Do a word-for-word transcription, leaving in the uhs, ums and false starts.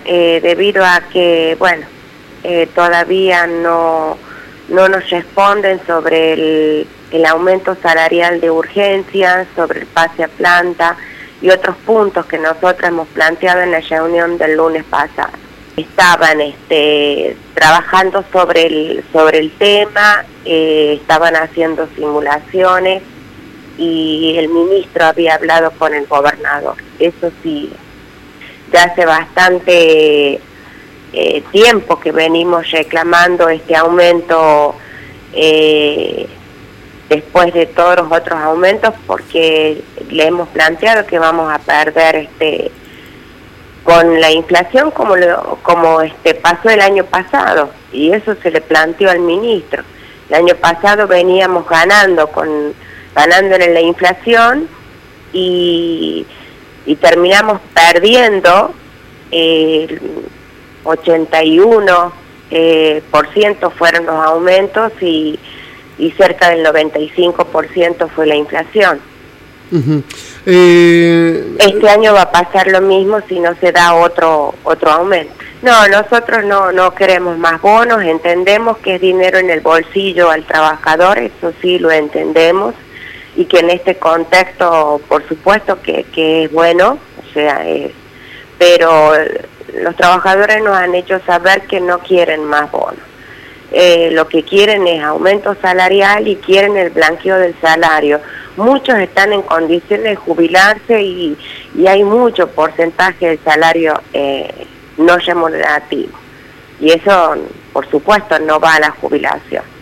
eh, debido a que, bueno, eh, todavía no, no nos responden sobre el, el aumento salarial de urgencia, sobre el pase a planta y otros puntos que nosotros hemos planteado en la reunión del lunes pasado. Estaban este, trabajando sobre el, sobre el tema, eh, estaban haciendo simulaciones y el ministro había hablado con el gobernador. Eso sí, ya hace bastante eh, tiempo que venimos reclamando este aumento eh, después de todos los otros aumentos, porque le hemos planteado que vamos a perder este con la inflación como lo, como este pasó el año pasado, y eso se le planteó al ministro. El año pasado veníamos ganando con ganándole la inflación y, y terminamos perdiendo eh, el ochenta y uno por ciento fueron los aumentos y, y cerca del noventa y cinco por ciento fue la inflación. Uh-huh. eh... Este año va a pasar lo mismo si no se da otro otro aumento. No, nosotros no no queremos más bonos, entendemos que es dinero en el bolsillo al trabajador, eso sí lo entendemos, y que en este contexto, por supuesto que, que es bueno, o sea, es, pero los trabajadores nos han hecho saber que no quieren más bonos. Eh, lo que quieren es aumento salarial y quieren el blanqueo del salario. Muchos están en condiciones de jubilarse y, y hay mucho porcentaje del salario eh, no remunerativo. Y eso, por supuesto, no va a la jubilación.